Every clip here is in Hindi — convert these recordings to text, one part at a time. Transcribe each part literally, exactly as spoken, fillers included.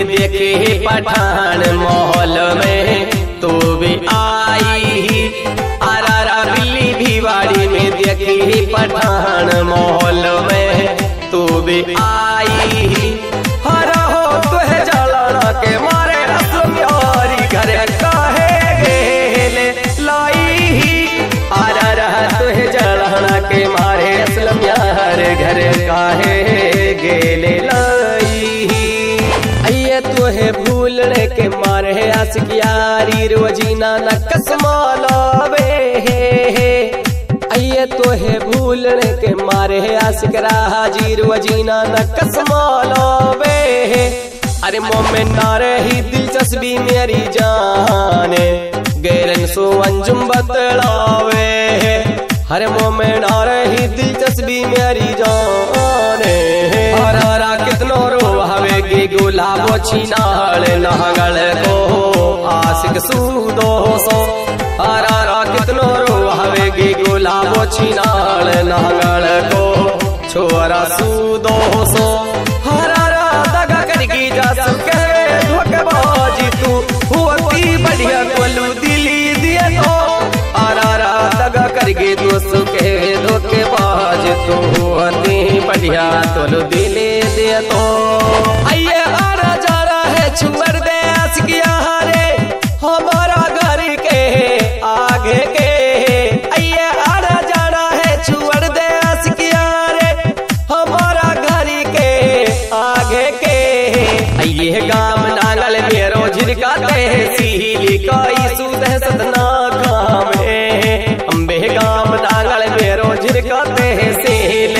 देखे पठान माहौल में तू भी आई, आरा बिल्ली भिवाड़ी में देखे पठान माहौल में तू भी आई। हर हो तुहे जलाना के मारे असम्यारी घर काहे गेले लाई, आरा रहा तुहे जलाना के मारे असलम्यार घर काहे गेले लाई। तुहे भूलने के मारे आशिक यारी रोजीना न कसमालावे, अये तुहे भूलने के मारे आशिक राजी रोजीना न कसमालावे। अरे मोमें ना रही दिलचस्पी मेरी जाने गैरन सो अंजुम बतलावे, हरे मोमें ना रही दिलचस्पी मेरी जाने। हर हरा कितनो रोहावेगी गुलाबो छिनाल नहगल को आशिक सूदो सो, हर हरा कितनो रोहावेगी गुलाबो छिनाल नहगल को छोरा सूदो सो। हर हरा दगा करगी जा सके धोखेबाजी तू होती बढ़िया कोलू दिली दिए तो, आरा दगा करगे दोस्त के धोखेबाज तू होती बढ़िया तोलू दिली दिए तो। आइए आरा जा रहा है छुअर दे आशिकिया हारे हमारा घर के आगे के, आइए आरा जा रहा है छुअर दे आशिकिया रे हमारा घर के आगे के। आइए गाम नांगल मेरो झिरका तहसील काई सुदह सदना काम है, अम्बे गाम नांगल मेरो झिरका तहसील।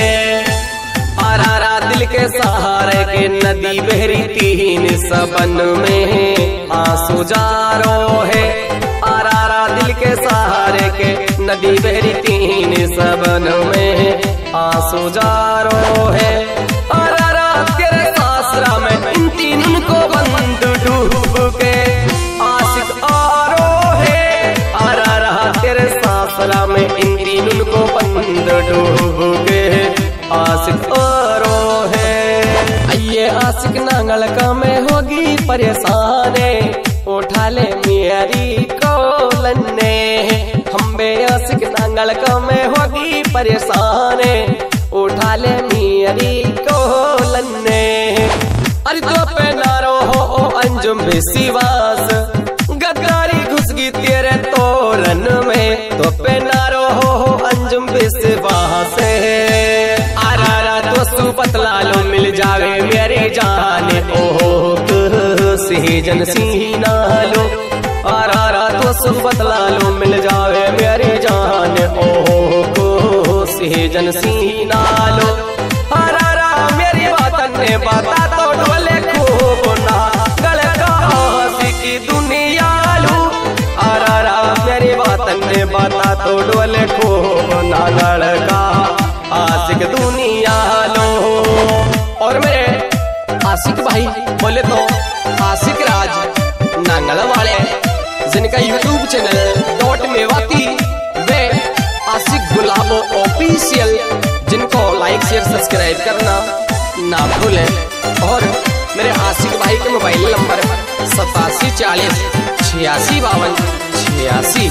आरा दिल के सहारे के नदी बहरी तीन सबन में आंसू जारो है, आरा दिल के सहारे के नदी बहरी तीन सबन में आंसू जारो है। आरा तेरे सासरा में इन तीन को बंद डूब के आशिक आरो है, आरा तेरे सासरा में इन तीन को बंद डूब के आशिक आरो है। ये आशिक नांगल का में होगी परेशाने उठा ले मेरी कोलने, हम बे आशिक नांगल का में होगी परेशाने उठा ले मेरी कोलने। अरे तो पे नारो हो अंजुम विश्वास गद्दारी घुस गई तेरे तोरन में, तो पे नारो हो अंजुम विश्वास दोस्तू पतला लो मिल जावे मेरी जाने ओहो सीजन सीना लो, आरा दोस्तू पतला लो मिल जावे मेरी जाने ओहो सीजन सीना लो। आरा मेरी बात ने बता तो डोले खूब ना गल का की दुनिया लो, आरा मेरी बात ने बता तो डोले खूब ना गल का आशिक दुनिया लो। और मेरे आशिक भाई बोले तो आशिक राज नांगल वाले जिनका यूट्यूब चैनल डॉट मेवाती वे आशिक गुलाबो ऑफिशियल, जिनको लाइक शेयर सब्सक्राइब करना ना भूलें। और मेरे आशिक भाई के मोबाइल नंबर सतासी चालीस छियासी बावन छियासी।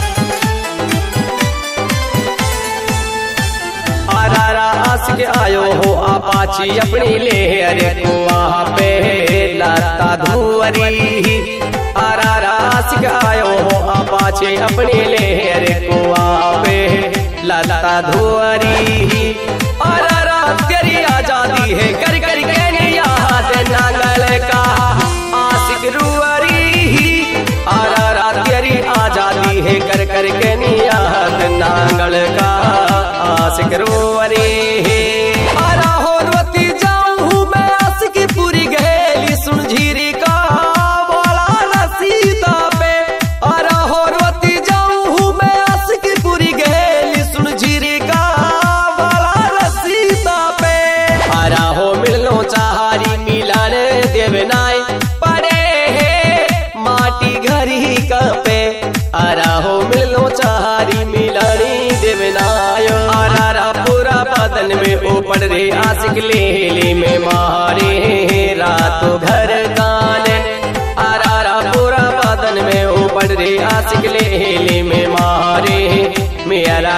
आरा आशिक आयो हो अपाची अपनी ले अरे को वहाँ पे लाता धुअरी, आरा आशिक आयो हो अपाची अपनी ले अरे को वहाँ पे लाता धुअरी। आरा तेरी आजादी है कर कर के याद नांगल का आशिक रुअरी, आरा तेरी आजादी है कर कर के याद नांगल का आशिक रुअरी। आरा हो रोती जाऊं मैं आशिकी पूरी गहेली सुन झीरी का बोला रसीदा पे, आरा हो रोती जाऊं मैं आशिकी पूरी गहेली सुन झीरी का बोला रसीदा पे। आरा हो मिलनो चाहारी मिलान देवनाय पड़े है माटी घरी का पे, आरा हो मिलनो चाहारी मिलानी देवनाय। आरा पूरा बदन में ऊपर रे आशिक ले ले में मारे रातों घर का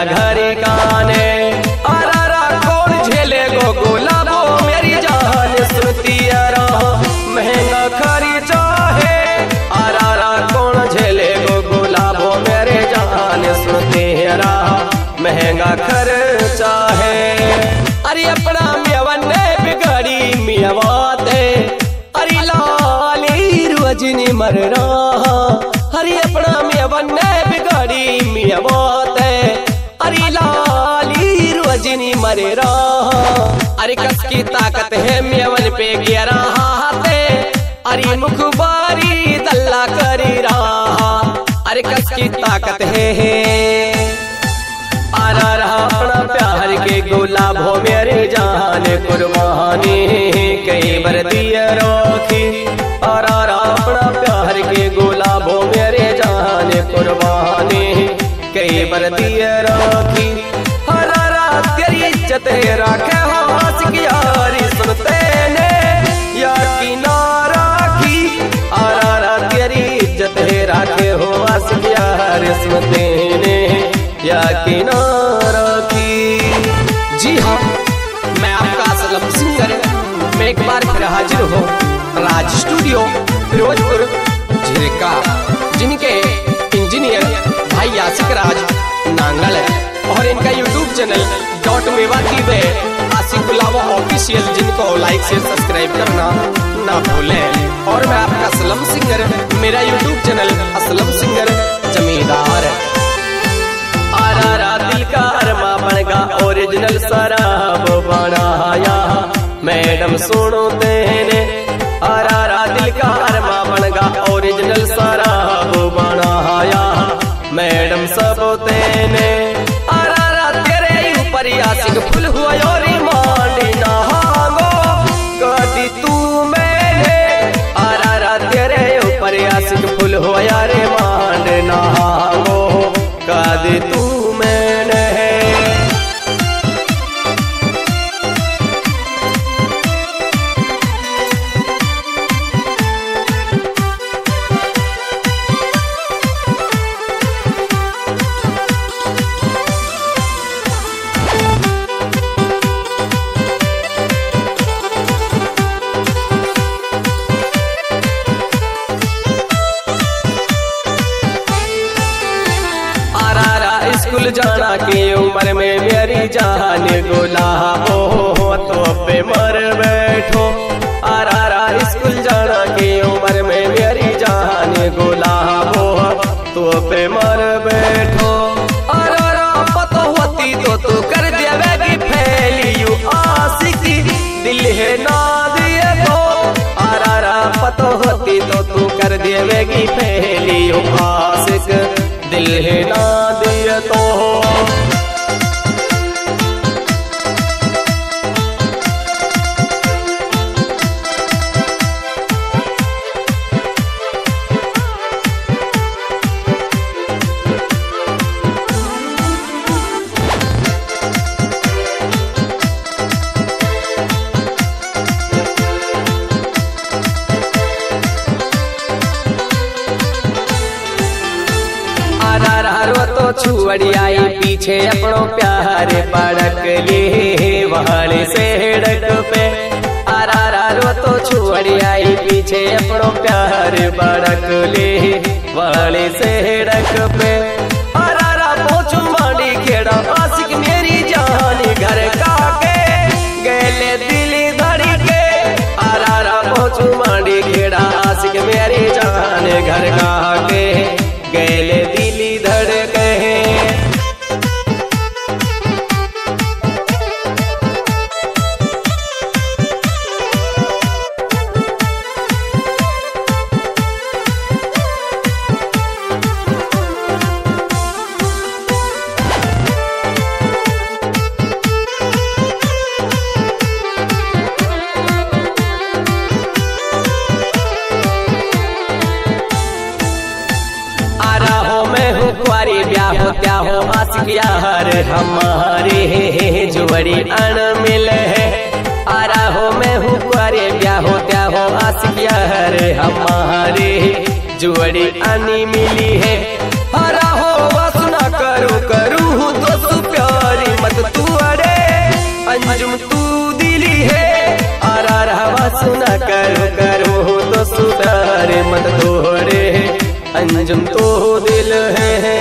घरे काने। अरारा कौन झेले गो गुलाबो मेरी जान सुनती रहा महंगा खर्चा है। अरारा कौन झेले गो गुलाबो मेरे जान सुनते रहा महंगा खर्चा है। अरे अपना मियावन ने बिगड़ी मियावाते अरे लाली रजनी मर रहा। अरे अपना मियावन ने बिगड़ी मियावाते अरे लाली रजनी मर रहा। अरे कस की ताकत है मियावन पे गिरा हाथे अरे मुखबारी दल्ला करी रहा। अरे कस की ताकत है, है। आरा रहा अपना प्यार के गुलाब हो मेरे जान कुर्बानी कई बार दिया रोखी। आरा रहा अपना प्यार के गुलाब हो मेरे जान कुर्बानी कई बार दिया रोखी। हरारा तेरी इज्जत राखे हो आशिक यारी सुनते ने या किनारा की। आरा तेरी इज्जत राखे हो आशिक यारी सुनते ने या किनारा की। जी हाँ, मैं आपका असलम सिंगर मैं एक बार फिर हाजिर हूँ राज स्टूडियो फिरोजपुर झिरका, जिनके इंजीनियर भाई आशिक राज नांगल है और इनका YouTube channel dot Mewa TV Ashiq Gulabo official, जिनको लाइक शेयर सब्सक्राइब करना ना भूलें। और मैं आपका असलम सिंगर, मेरा यूट्यूब चैनल असलम सिंगर जमींदार है। आरारा दिल का अरमा बनगा ओरिजिनल शराब बनाया मैडम सुनो तेने। आरारा दिल का अरमा बनगा ओरिजिनल शराब बनाया मैडम सब तेने। आरारा तेरे ऊपर आशिक फुल हुआ और मांडी नहागो कदी तू मैंने। आरारा तेरे ऊपर आशिक फुल हुआ रे मांड नहागो कदी तू मैंने। स्कूल जाना की उम्र में मेरी जान गुलाबो तो पे मर बैठो। आरारा स्कूल जाना की उम्र में मेरी जान गुलाबो तो पे मर बैठो। आरारा पता होती तो तू कर देवेगी फैलियो आशिकी दिल है ना दिए तो। आरारा पता होती तो तू कर देवेगी फैलियो आशिक दिल है ना दिए तो। तो छुअड़ी आई पीछे अपनो प्यार पड़क ले वाले सेड़क पे। आरारा रो तो छुअड़ी आई पीछे अपनो प्यार पड़क ले वाले सेड़क पे। आरारा पहुंचू मांडी खेड़ा आशिक मेरी जान घर का के गले दिल धड़ी के। आरारा पहुंचू मांडी खेड़ा आशिक मेरी जान घर का के गले दिल धड़ के। ब्याह क्या हो आशिक यार हमारे जुबड़ी अण मिले है। आरा हो मैं हूँ कुआरे ब्याह हो क्या हो आशिक यार हमारे जुबड़ी अनी मिली है। आरा हो वासना करू करू तो अंजुम तू दिली है आरा रहा सुना करो करो तो सुधारे मत तोड़े अंजुम तो दिल है।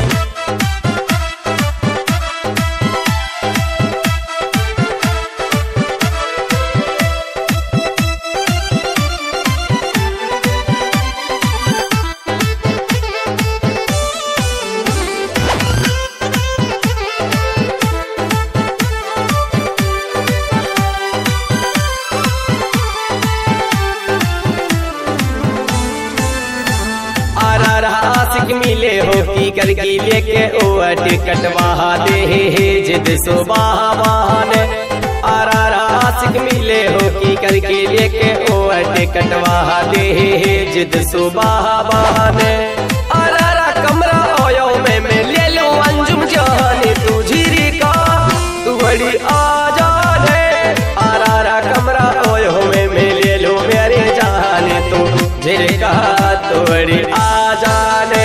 आशिक मिले हो की करके लेके ओ टिकटवा दे जिद सुबह आरा आशिक मिले हो की करके लेके ओ टिकटवा दे जिद सुबह आरा कमरा ओयो में मैं ले लो अंजुम जाने तू झीरी का तू बड़ी आ जाने आरा कमरा ओयो में मैं ले लो मेरे जाने तू झीरी का तू बड़ी आ जाने।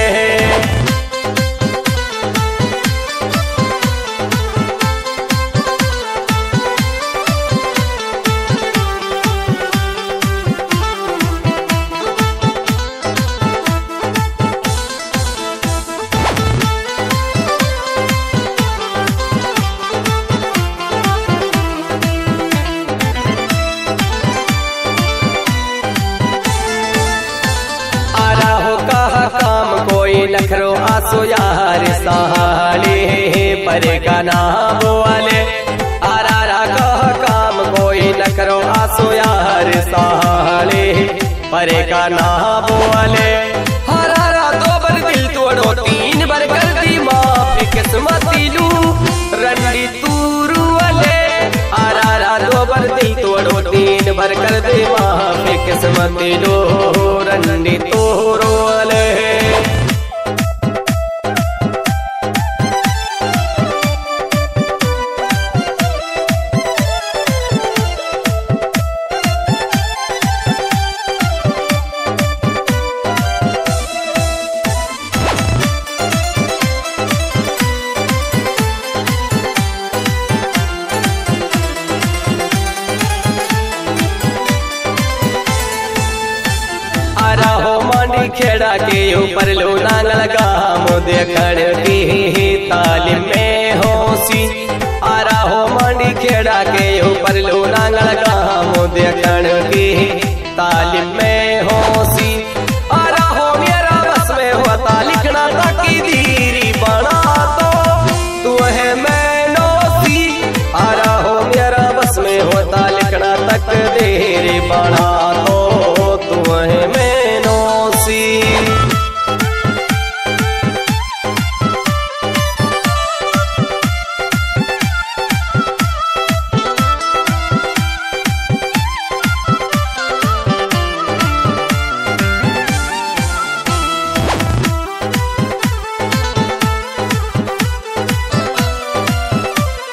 नखरो आसो यार सहाले परे का नाम वाले आरा रा कह काम कोई नखरो आसो यार सहाले परे का नाम वाले हरारा दो बर दिल तोड़ो तीन बार कर दी माफी किस्मती लू रंडी तूरू वाले आरा रा दो बर दिल तोड़ो तीन बार कर दी माफी किस्मती लू रंडी तूरू वाले। खेड़ा के ऊपर लो नांगल गाम देखण की तालीम में होसी आरा हो मांडी खेड़ा के ऊपर लो नांगल गाम देखण की तालीम में